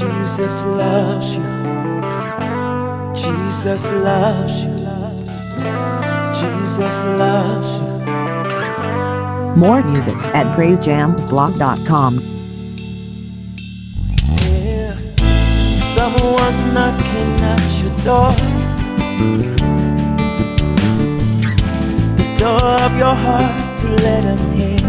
Jesus loves you. Jesus loves you. Jesus loves you. More music at praisejamsblog.com. Yeah, someone's knocking at your door. The door of your heart to let him in.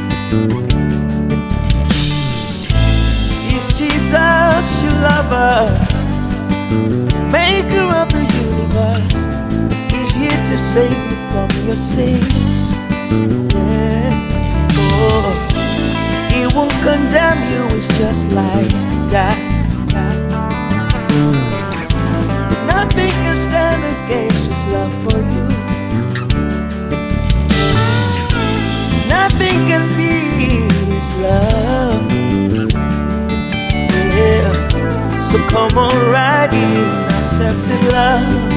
He's Jesus, your lover, maker of the universe. He's here to save you from your sins. Yeah. Oh, he won't condemn you, it's just like that. Nothing can stand against his love for you. Nothing can beat his love. Yeah. So come on right in, accept his love.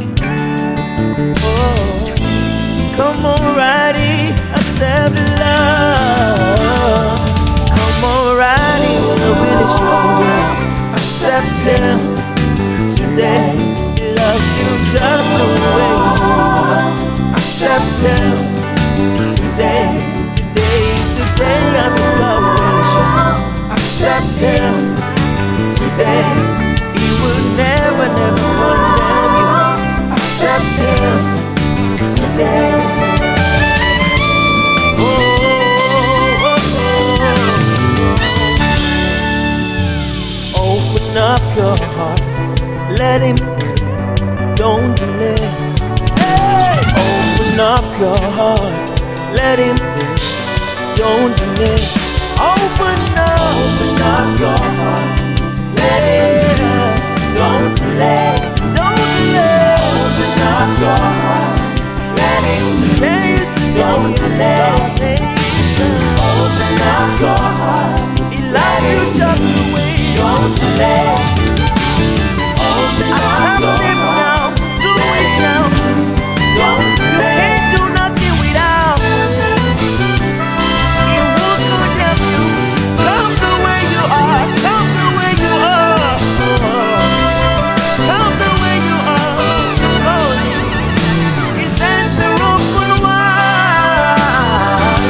Oh, come on right in, accept his love. Come on right in, when the wind is strong, accept him today. He loves you just the way you are. Accept him today. Today's the day of his salvation. Accept him today. He will never, never condemn you. Accept him today. Oh, oh, oh. Open up your heart, let him in, don't delay. Hey! Open up your heart, let him in, don't delay. Open up your heart, let him in, don't delay. Don't delay. Open up your heart, let him in, don't delay. Open up your heart, he loves you just the way you are. Don't delay. Accept him now, do it now. You can't do nothing without him. He won't condemn you. Just come the way you are. Come the way you are. Come the way you are. Slowly. His hands are open wide.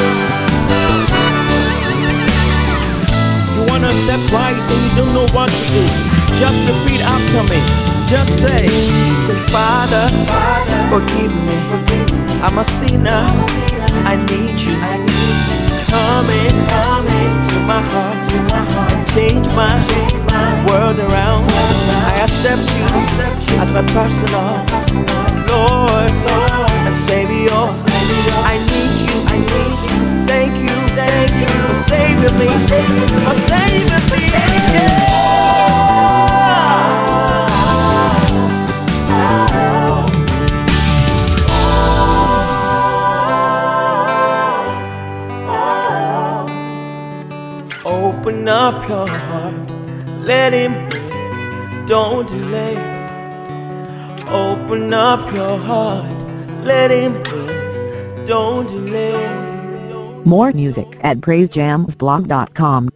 You wanna accept Christ and you don't know what to do? Just repeat after me. Just say, Father, forgive me. I'm a sinner. I need you. Come into my heart and change my world around. I accept you as my personal Lord and Savior. I need you. Thank you for saving me. For saving me. Yeah. Open up your heart, let him in, don't delay. Open up your heart, let him in, don't delay. More music at praisejamsblog.com.